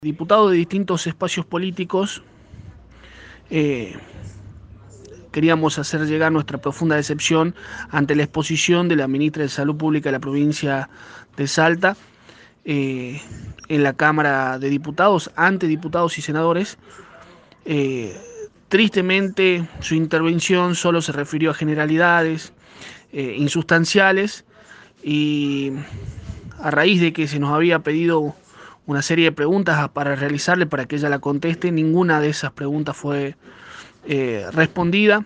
Diputados de distintos espacios políticos, queríamos hacer llegar nuestra profunda decepción ante la exposición de la ministra de Salud Pública de la provincia de Salta en la Cámara de Diputados, ante diputados y senadores. Tristemente, su intervención solo se refirió a generalidades insustanciales y a raíz de que se nos había pedido una serie de preguntas para realizarle para que ella la conteste, ninguna de esas preguntas fue respondida.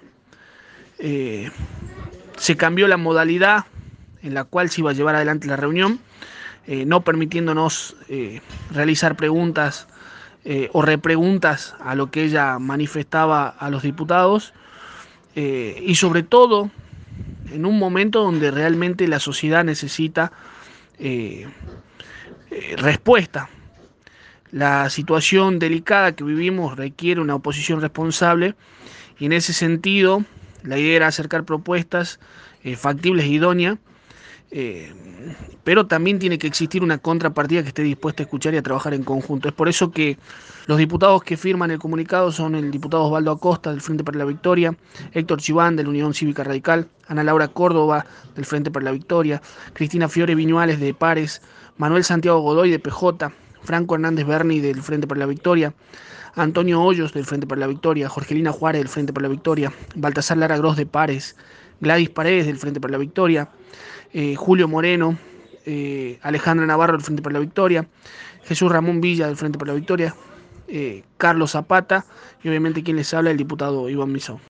Se cambió la modalidad en la cual se iba a llevar adelante la reunión, no permitiéndonos realizar preguntas o repreguntas a lo que ella manifestaba a los diputados, y sobre todo en un momento donde realmente la sociedad necesita respuesta. La situación delicada que vivimos requiere una oposición responsable y en ese sentido la idea era acercar propuestas factibles e idóneas, pero también tiene que existir una contrapartida que esté dispuesta a escuchar y a trabajar en conjunto. Es por eso que los diputados que firman el comunicado son el diputado Osvaldo Acosta del Frente para la Victoria, Héctor Chiván de la Unión Cívica Radical, Ana Laura Córdoba del Frente para la Victoria, Cristina Fiore Viñuales de Pares, Manuel Santiago Godoy de PJ, Franco Hernández Berni del Frente para la Victoria, Antonio Hoyos del Frente para la Victoria, Jorgelina Juárez del Frente para la Victoria, Baltasar Lara Gros de Pares, Gladys Paredes del Frente para la Victoria, Julio Moreno, Alejandra Navarro del Frente para la Victoria, Jesús Ramón Villa del Frente para la Victoria, Carlos Zapata y obviamente quien les habla el diputado Iván Misó.